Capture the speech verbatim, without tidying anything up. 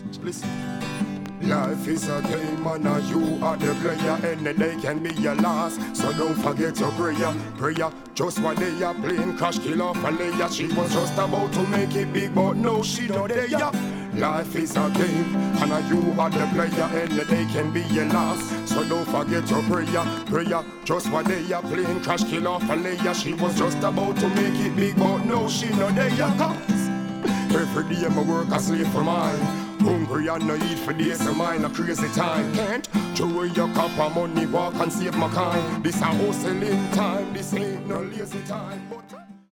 Listen. Life is a game and uh, you are the player. Any day can be your last, so don't forget your prayer. Prayer, just one day a plane crash, kill off a layer. She was just about to make it big, but no, she not there. Life is a game and uh, you are the player. Any day can be your last, so don't forget your prayer. Prayer, just one day a plane crash, kill off a layer. She was just about to make it big, but no, she not there. Cause every day I work a slave for mine. Hungry and no eat for days, so mine a crazy time. Can't throw away your cup of money, walk and save my kind. This a hustling time, this ain't no lazy time. But